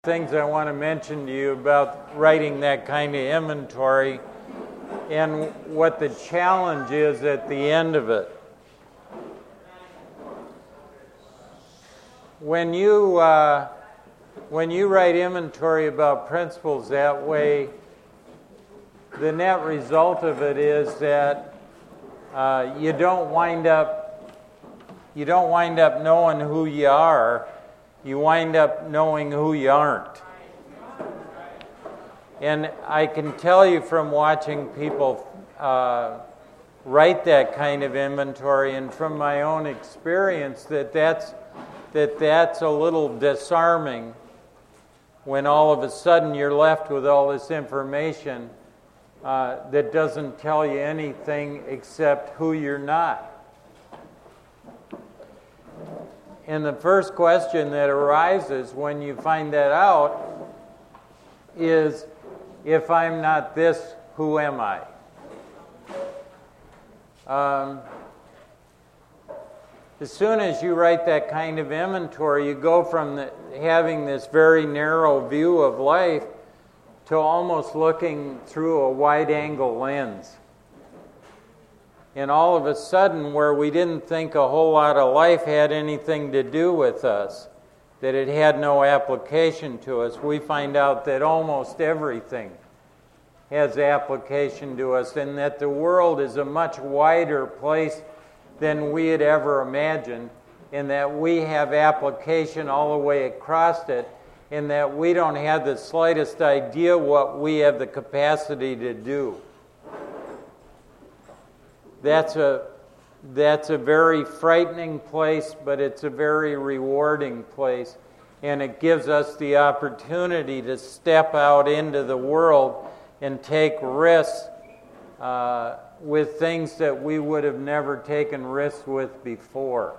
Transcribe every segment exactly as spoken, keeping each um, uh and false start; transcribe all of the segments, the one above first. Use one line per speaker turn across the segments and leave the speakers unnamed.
Things I want to mention to you about writing that kind of inventory and what the challenge is at the end of it. When you uh, when you write inventory about principles that way, the net result of it is that uh, you don't wind up you don't wind up knowing who you are. You wind up knowing who you aren't. And I can tell you from watching people uh, write that kind of inventory and from my own experience that that's, that that's a little disarming when all of a sudden you're left with all this information uh, that doesn't tell you anything except who you're not. And the first question that arises when you find that out is, if I'm not this, who am I? Um, as soon as you write that kind of inventory, you go from the, having this very narrow view of life to almost looking through a wide-angle lens. And all of a sudden, where we didn't think a whole lot of life had anything to do with us, that it had no application to us, we find out that almost everything has application to us, and that the world is a much wider place than we had ever imagined, and that we have application all the way across it, and that we don't have the slightest idea what we have the capacity to do. That's a that's a very frightening place, but it's a very rewarding place. And it gives us the opportunity to step out into the world and take risks uh, with things that we would have never taken risks with before.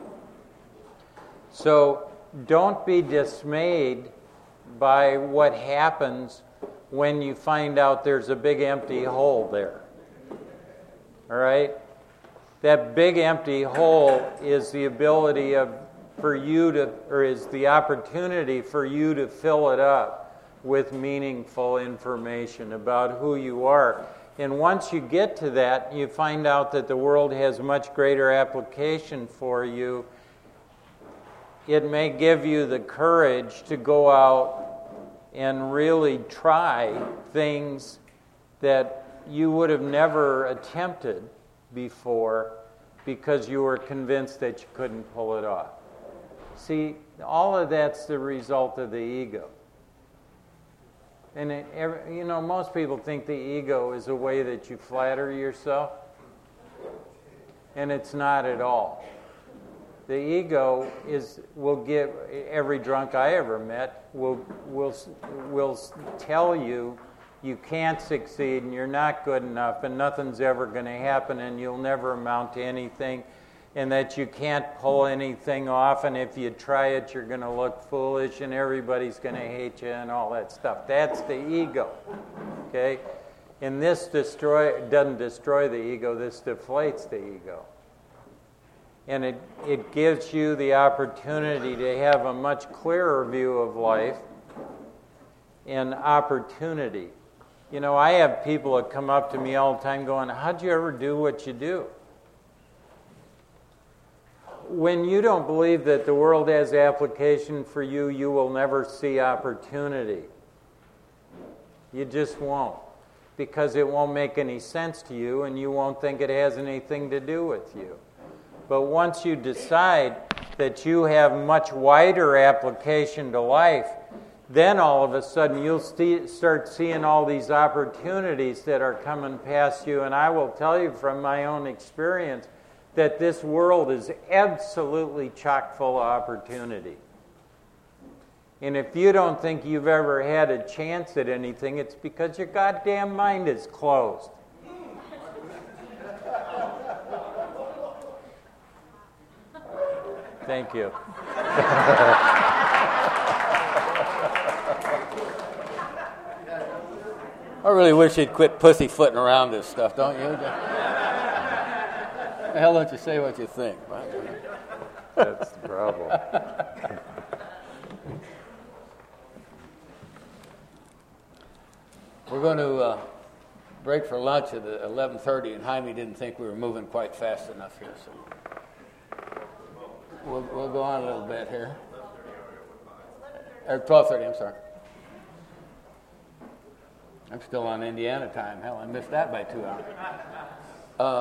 So don't be dismayed by what happens when you find out there's a big empty hole there. All right? That big empty hole is the ability of for you to, or is the opportunity for you to fill it up with meaningful information about who you are. And once you get to that, you find out that the world has much greater application for you. It may give you the courage to go out and really try things that you would have never attempted before because you were convinced that you couldn't pull it off. See, all of that's the result of the ego. And it, you know, most people think the ego is a way that you flatter yourself, and it's not at all. The ego is will give every drunk I ever met will will will tell you you can't succeed and you're not good enough and nothing's ever going to happen and you'll never amount to anything and that you can't pull anything off and if you try it you're going to look foolish and everybody's going to hate you and all that stuff. That's the ego. Okay? And this destroy doesn't destroy the ego, this deflates the ego. And it, it gives you the opportunity to have a much clearer view of life and opportunity. You know, I have people that come up to me all the time going, how'd you ever do what you do? When you don't believe that the world has application for you, you will never see opportunity. You just won't. Because it won't make any sense to you and you won't think it has anything to do with you. But once you decide that you have much wider application to life, then all of a sudden you'll st- start seeing all these opportunities that are coming past you. And I will tell you from my own experience that this world is absolutely chock full of opportunity. And if you don't think you've ever had a chance at anything, it's because your goddamn mind is closed. Thank you.
I really wish you'd quit pussyfooting around this stuff, don't you? The hell don't you say what you think?
That's the problem.
We're going to uh, break for lunch at eleven thirty, and Jaime didn't think we were moving quite fast enough here, so we'll, we'll go on a little bit here. Or twelve thirty, I'm sorry. I'm still on Indiana time. Hell, I missed that by two hours. Uh,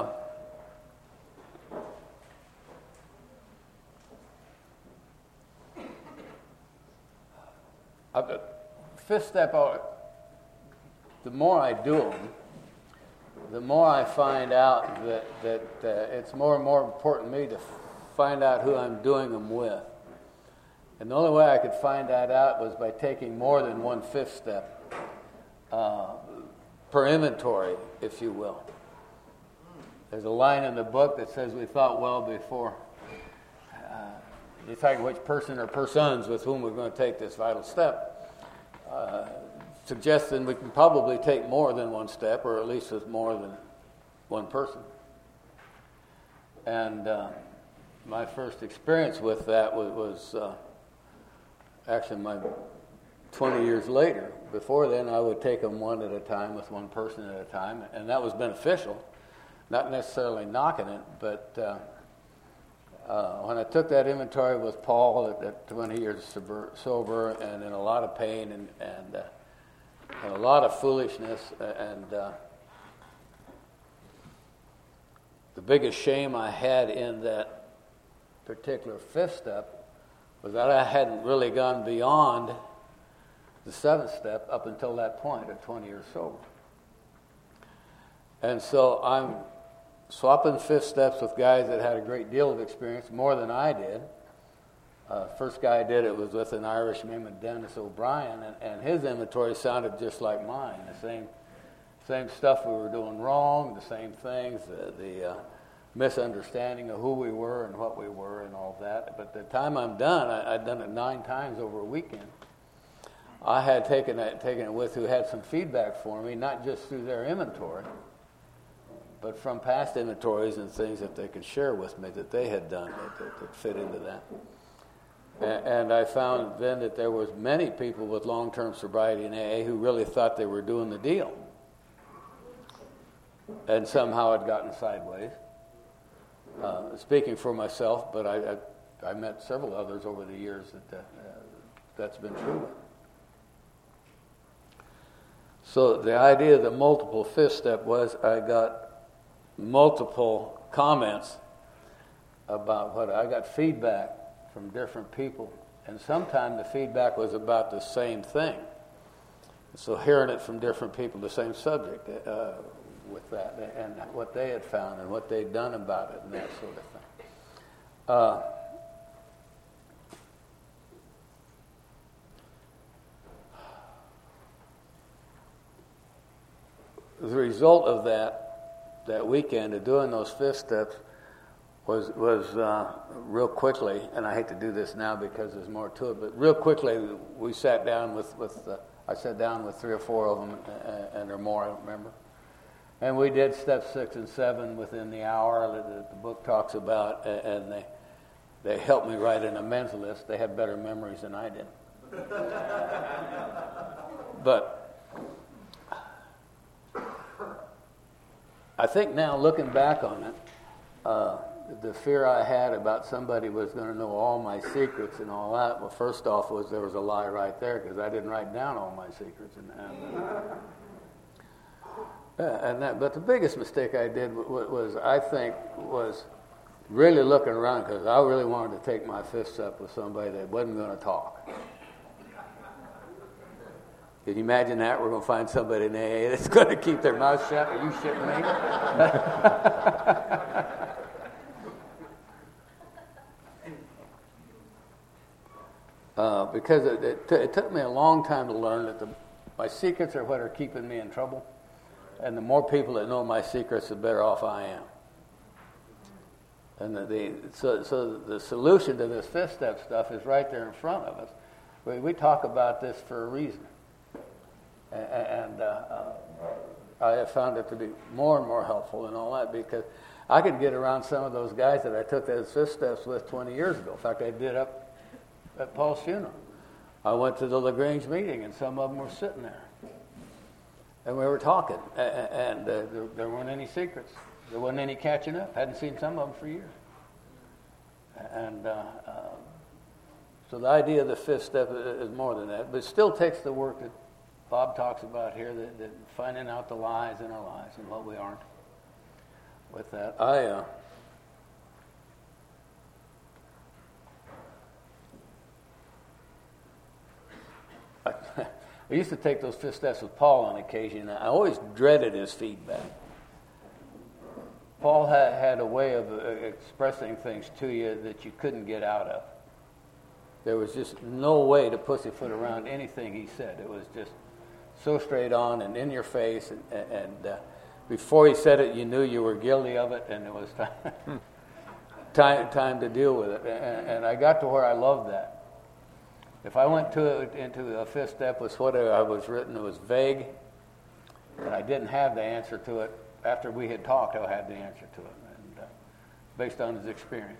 uh, fifth step, the more I do them, the more I find out that, that uh, it's more and more important to me to find out who I'm doing them with. And the only way I could find that out was by taking more than one fifth step uh, per inventory, if you will. There's a line in the book that says we thought well before uh, deciding which person or persons with whom we're going to take this vital step, uh, suggesting we can probably take more than one step, or at least with more than one person. And uh, my first experience with that was, was uh, actually my twenty years later. Before then, I would take them one at a time with one person at a time, and that was beneficial. Not necessarily knocking it, but uh, uh, when I took that inventory with Paul at, at twenty years sober, sober and in a lot of pain and and, uh, and a lot of foolishness, and uh, the biggest shame I had in that particular fifth step was that I hadn't really gone beyond the seventh step up until that point at twenty years sober. And so I'm swapping fifth steps with guys that had a great deal of experience, more than I did. Uh, first guy I did it was with an Irish named Dennis O'Brien, and, and his inventory sounded just like mine. The same same stuff we were doing wrong, the same things, the, the uh, misunderstanding of who we were and what we were and all that. But the time I'm done, I, I'd done it nine times over a weekend. I had taken it, taken it with who had some feedback for me, not just through their inventory, but from past inventories and things that they could share with me that they had done that, that, that fit into that. And, and I found then that there was many people with long-term sobriety in A A who really thought they were doing the deal, and somehow had gotten sideways. Uh, speaking for myself, but I, I, I met several others over the years that uh, that's been true. So the idea of the multiple fifth step was I got multiple comments about what I got feedback from different people, and sometimes the feedback was about the same thing. So hearing it from different people, the same subject uh, with that, and what they had found and what they'd done about it and that sort of thing. Uh, The result of that, that weekend of doing those fifth steps was was uh, real quickly, and I hate to do this now because there's more to it, but real quickly we sat down with, with uh, I sat down with three or four of them, uh, and or more, I don't remember. And we did step six and seven within the hour that the book talks about, and they they helped me write an amends list. They had better memories than I did. But I think now, looking back on it, uh, the fear I had about somebody was going to know all my secrets and all that, well, first off, was there was a lie right there because I didn't write down all my secrets. And, and, uh, and that, but the biggest mistake I did was, was, I think, was really looking around because I really wanted to take my fifth step with somebody that wasn't going to talk. Can you imagine that? We're going to find somebody in A A that's going to keep their mouth shut. Are you shitting me? uh, because it, it, t- it took me a long time to learn that the, my secrets are what are keeping me in trouble. And the more people that know my secrets, the better off I am. And the, the so, so the solution to this fifth step stuff is right there in front of us. We, we talk about this for a reason. And uh, uh, I have found it to be more and more helpful and all that because I could get around some of those guys that I took those fifth steps with twenty years ago. In fact, I did up at Paul's funeral. I went to the LaGrange meeting, and some of them were sitting there. And we were talking, and uh, there, there weren't any secrets. There wasn't any catching up. Hadn't seen some of them for years. And uh, uh, so the idea of the fifth step is more than that, but it still takes the work that Bob talks about here, that, that finding out the lies in our lives and what we aren't. With that, I uh, I used to take those fifth steps with Paul on occasion. I always dreaded his feedback. Paul had, had a way of uh, expressing things to you that you couldn't get out of. There was just no way to pussyfoot around anything he said. It was just so straight on and in your face. And, and uh, before he said it, you knew you were guilty of it, and it was time, time, time to deal with it. And, and I got to where I loved that. If I went to into a fifth step with what I was written, it was vague, and I didn't have the answer to it. After we had talked, I had the answer to it, and uh, based on his experience.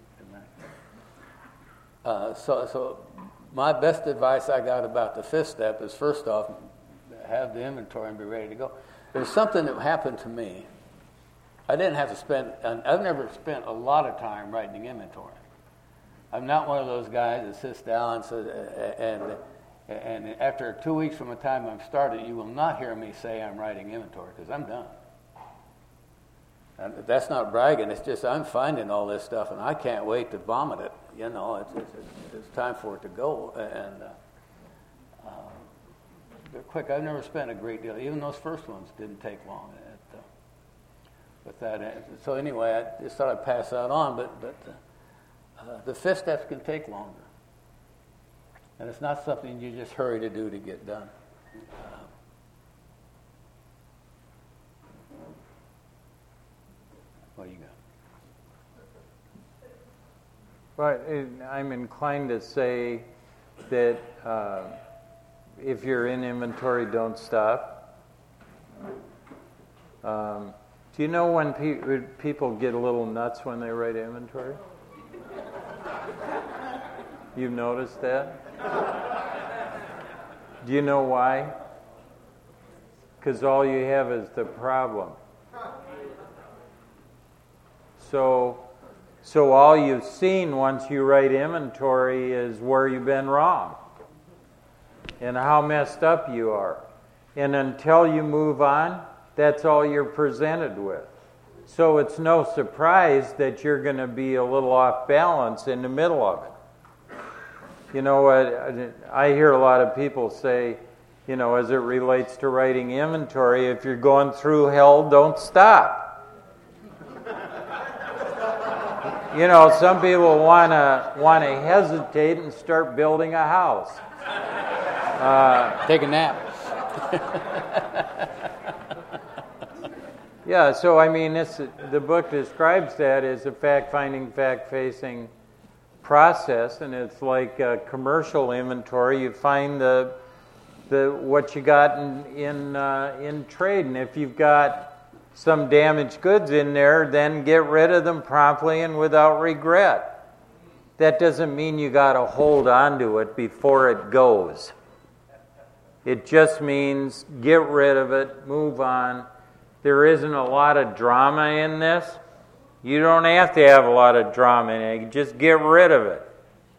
Uh, so, so my best advice I got about the fifth step is, first off, have the inventory and be ready to go. There's something that happened to me. I didn't have to spend, I've never spent a lot of time writing inventory. I'm not one of those guys that sits down and says, and, and after two weeks from the time I'm started, you will not hear me say I'm writing inventory, because I'm done. And that's not bragging. It's just I'm finding all this stuff, and I can't wait to vomit it. You know, it's, it's, it's time for it to go. And uh, uh, they're quick. I've never spent a great deal. Even those first ones didn't take long. At, uh, with that, so anyway, I just thought I'd pass that on. But but uh, the fifth steps can take longer, and it's not something you just hurry to do to get done. Uh, What do you got?
Well, I'm inclined to say that uh, if you're in inventory, don't stop. Um, do you know when pe- people get a little nuts when they write inventory? You've noticed that? Do you know why? Because all you have is the problem. So, so all you've seen once you write inventory is where you've been wrong and how messed up you are. And until you move on, that's all you're presented with. So it's no surprise that you're going to be a little off balance in the middle of it. You know, I, I hear a lot of people say, you know, as it relates to writing inventory, if you're going through hell, don't stop. You know, some people want to want to hesitate and start building a house.
Uh, Take a nap.
Yeah, so I mean, this the book describes that as a fact-finding, fact-facing process, and it's like a commercial inventory. You find the the what you got in in uh, in trade, and if you've got some damaged goods in there, then get rid of them promptly and without regret. That doesn't mean you got to hold on to it before it goes. It just means get rid of it, move on. There isn't a lot of drama in this. You don't have to have a lot of drama in it. Just get rid of it.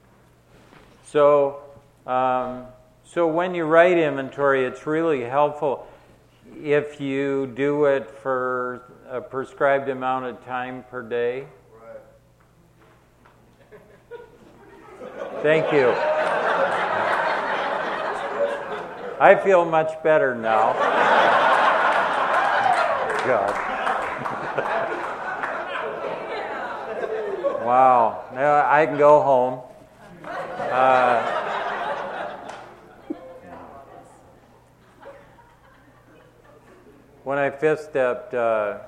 So, um, so when you write inventory, it's really helpful if you do it for a prescribed amount of time per day. Right. Thank you. I feel much better now. God. Wow. Now I can go home. Uh, When I fifth stepped, uh,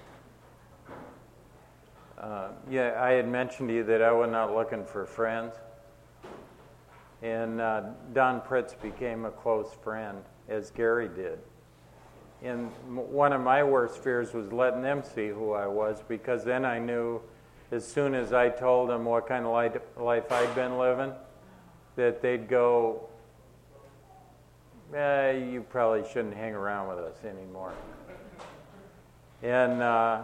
uh, yeah, I had mentioned to you that I was not looking for friends. And uh, Don Pritz became a close friend, as Gary did. And one of my worst fears was letting them see who I was, because then I knew as soon as I told them what kind of life I'd been living, that they'd go, eh, you probably shouldn't hang around with us anymore. And uh,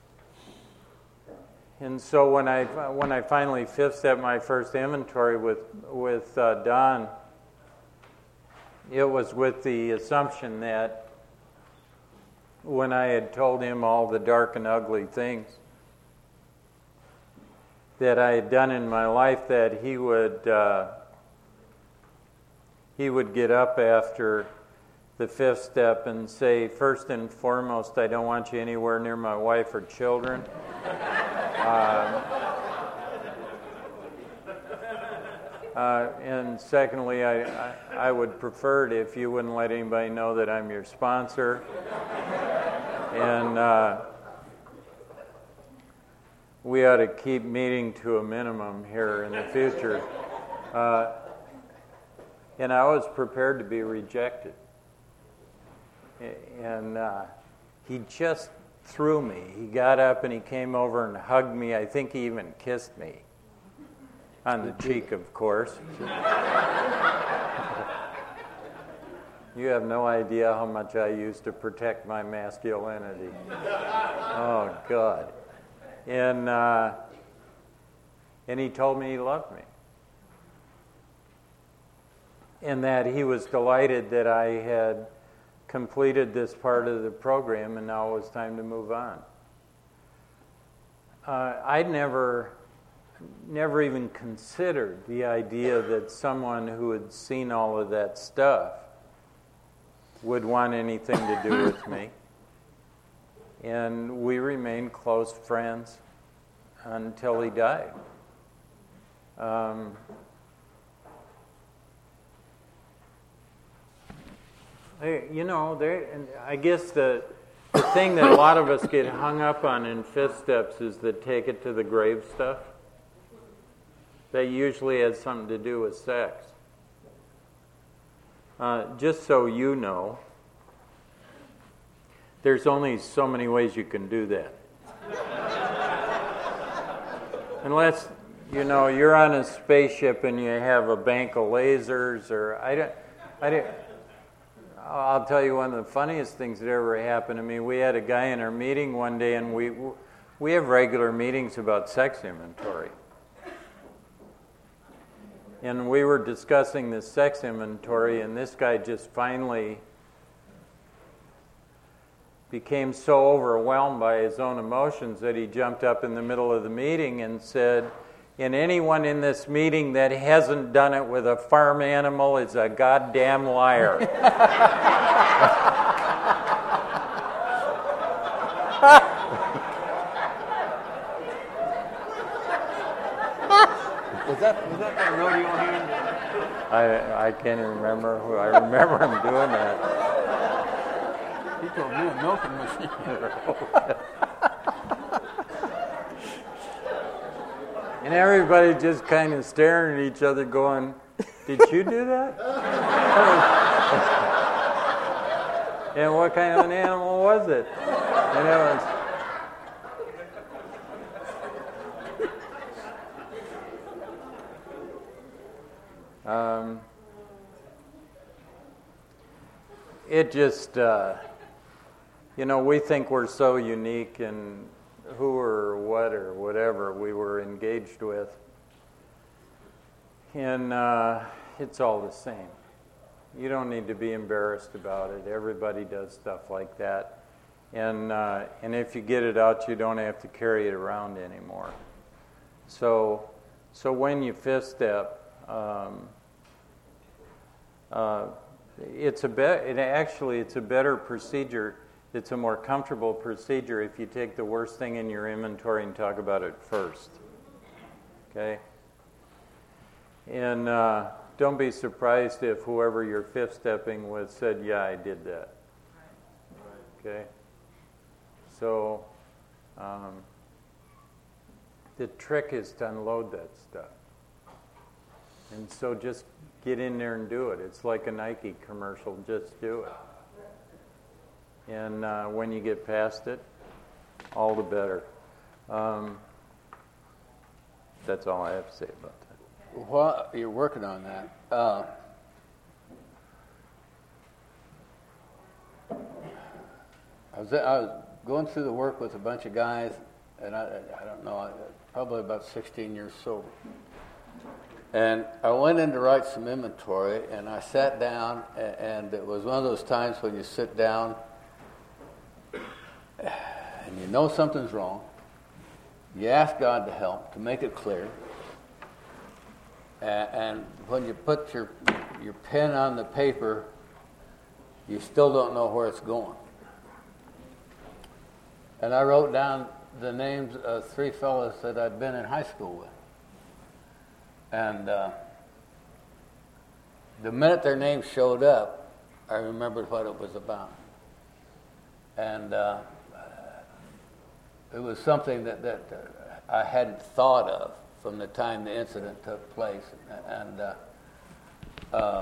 and so when I when I finally fifth stepped my first inventory with with uh, Don, it was with the assumption that when I had told him all the dark and ugly things that I had done in my life, that he would uh, he would get up after the fifth step and say, first and foremost, I don't want you anywhere near my wife or children. um, uh, and secondly, I, I, I would prefer it if you wouldn't let anybody know that I'm your sponsor. And uh, we ought to keep meeting to a minimum here in the future. Uh, and I was prepared to be rejected. And uh, he just threw me. He got up and he came over and hugged me. I think he even kissed me. On the cheek, of course. You have no idea how much I used to protect my masculinity. Oh, God. And, uh, and he told me he loved me. And that he was delighted that I had completed this part of the program, and now it was time to move on. Uh, I'd never, never even considered the idea that someone who had seen all of that stuff would want anything to do with me. And we remained close friends until he died. Um, You know, there. And I guess the the thing that a lot of us get hung up on in fifth steps is the take it to the grave stuff. That usually has something to do with sex. Uh, just so you know, there's only so many ways you can do that. Unless, you know, you're on a spaceship and you have a bank of lasers, or I don't, I don't. I'll tell you one of the funniest things that ever happened to me. We had a guy in our meeting one day, and we we have regular meetings about sex inventory. And we were discussing this sex inventory, and this guy just finally became so overwhelmed by his own emotions that he jumped up in the middle of the meeting and said, and anyone in this meeting that hasn't done it with a farm animal is a goddamn liar.
Was that was that that rodeo hand?
I I can't even remember who. I remember him doing that.
He told me a milking machine.
And everybody just kind of staring at each other going, did you do that? And what kind of an animal was it? And it was... Um, it just, uh, you know, we think we're so unique in who or what or whatever we were engaged with. And uh, it's all the same. You don't need to be embarrassed about it. Everybody does stuff like that. And uh, and if you get it out, you don't have to carry it around anymore. So so when you fifth step, um, uh, it's a be- it actually it's a better procedure. It's a more comfortable procedure if you take the worst thing in your inventory and talk about it first. Okay? And uh, don't be surprised if whoever you're fifth stepping with said, yeah, I did that. Okay? So um, the trick is to unload that stuff. And so just get in there and do it. It's like a Nike commercial. Just do it. And uh, when you get past it, all the better. Um, that's all I have to say about that.
While you're working on that, uh, was I was going through the work with a bunch of guys, and I I don't know, probably about sixteen years sober. And I went in to write some inventory, and I sat down, and it was one of those times when you sit down and you know something's wrong. You ask God to help, to make it clear. And when you put your your pen on the paper, you still don't know where it's going. And I wrote down the names of three fellows that I'd been in high school with. And uh, the minute their names showed up, I remembered what it was about. And uh, it was something that, that uh, I hadn't thought of from the time the incident took place. And uh, uh,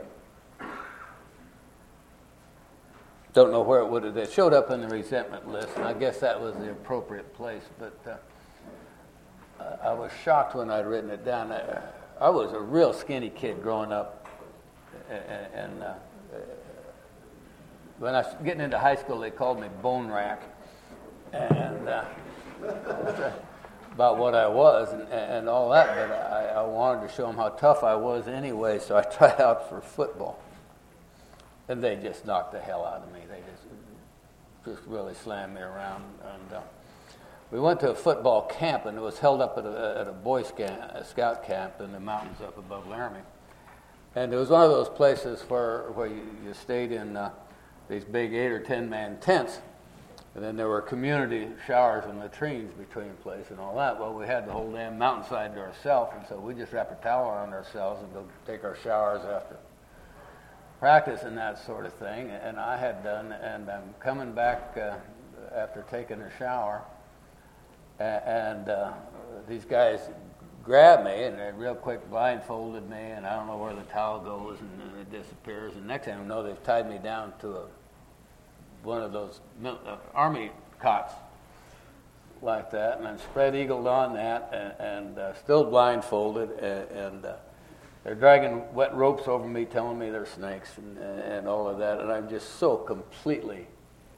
don't know where it would have. It showed up in the resentment list, and I guess that was the appropriate place. But uh, I was shocked when I'd written it down. I, I was a real skinny kid growing up, and, and uh, when I was getting into high school, they called me Bone Rack, and uh, about what I was and, and all that. But I, I wanted to show them how tough I was anyway, so I tried out for football. And they just knocked the hell out of me. They just just really slammed me around. And uh, we went to a football camp, and it was held up at a, at a Boy Scout, a Scout camp in the mountains up above Laramie. And it was one of those places where where you, you stayed in uh, these big eight or ten man tents, and then there were community showers and latrines between place and all that. Well, we had the whole damn mountainside to ourselves, and so we just wrapped a towel around ourselves and go take our showers after practice and that sort of thing. And I had done, and I'm coming back uh, after taking a shower, and uh, these guys grabbed me, and they real quick blindfolded me, and I don't know where the towel goes, and then it disappears. And next thing I know, they've tied me down to a one of those uh, army cots like that, and I'm spread-eagled on that, and, and uh, still blindfolded, and, and uh, they're dragging wet ropes over me, telling me they're snakes and, and all of that, and I'm just so completely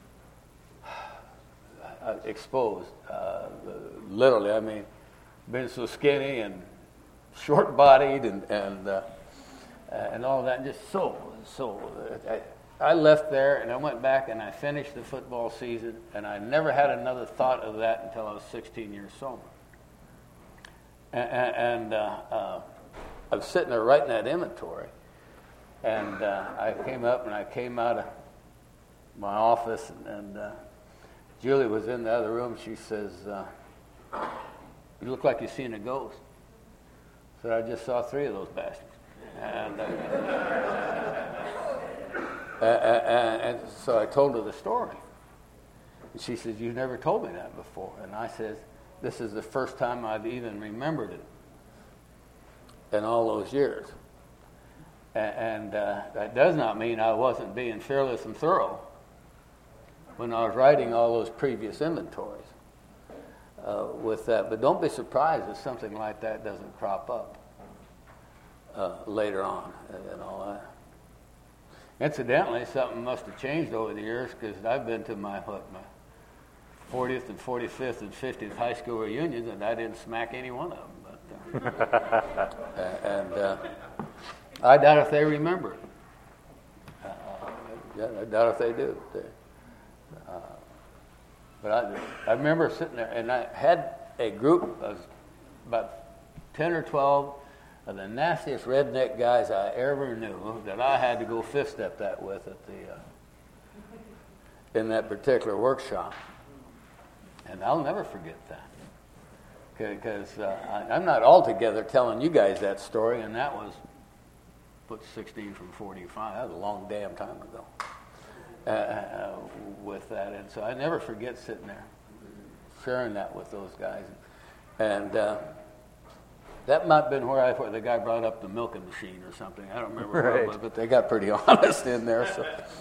exposed. Uh, literally, I mean, been so skinny and short-bodied and and uh, and all of that, and just so so. I, I left there and I went back and I finished the football season, and I never had another thought of that until I was sixteen years sober. And, and uh, uh, I was sitting there writing that inventory, and uh, I came up and I came out of my office, and, and uh, Julie was in the other room. She says, uh, "You look like you've seen a ghost." I said, "I just saw three of those bastards." And, uh, uh, and, and so I told her the story. And she says, "You've never told me that before." And I says, "This is the first time I've even remembered it in all those years." And uh, that does not mean I wasn't being fearless and thorough when I was writing all those previous inventories uh, with that. But don't be surprised if something like that doesn't crop up uh, later on. You know, uh, incidentally, something must have changed over the years, because I've been to my what my fortieth and forty-fifth and fiftieth high school reunions, and I didn't smack any one of them. But, uh, and uh, I doubt if they remember it. Uh, yeah, I doubt if they do. They, uh, but I, I remember sitting there, and I had a group of about ten or twelve of the nastiest redneck guys I ever knew that I had to go fifth step that with at the uh, in that particular workshop. And I'll never forget that. Because uh, I'm not altogether telling you guys that story, and that was, put sixteen from forty-five, that was a long damn time ago uh, uh, with that. And so I never forget sitting there sharing that with those guys. And uh, that might have been where, I, where the guy brought up the milking machine or something. I don't remember right. what it was, but they got pretty honest in there. So.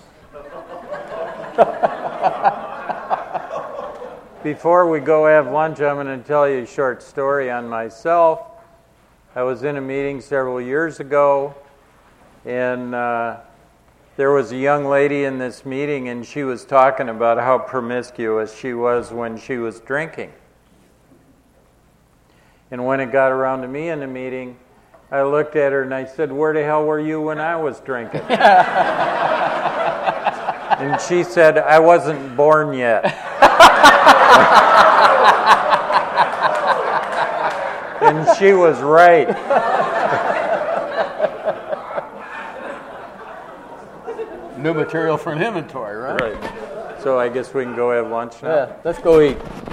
Before we go have lunch, I'm going to tell you a short story on myself. I was in a meeting several years ago, and uh, there was a young lady in this meeting, and she was talking about how promiscuous she was when she was drinking. And when it got around to me in the meeting, I looked at her and I said, "Where the hell were you when I was drinking?" And she said, "I wasn't born yet." And she was right.
New material for an inventory, right?
Right. So I guess we can go have lunch now.
Yeah, let's go eat.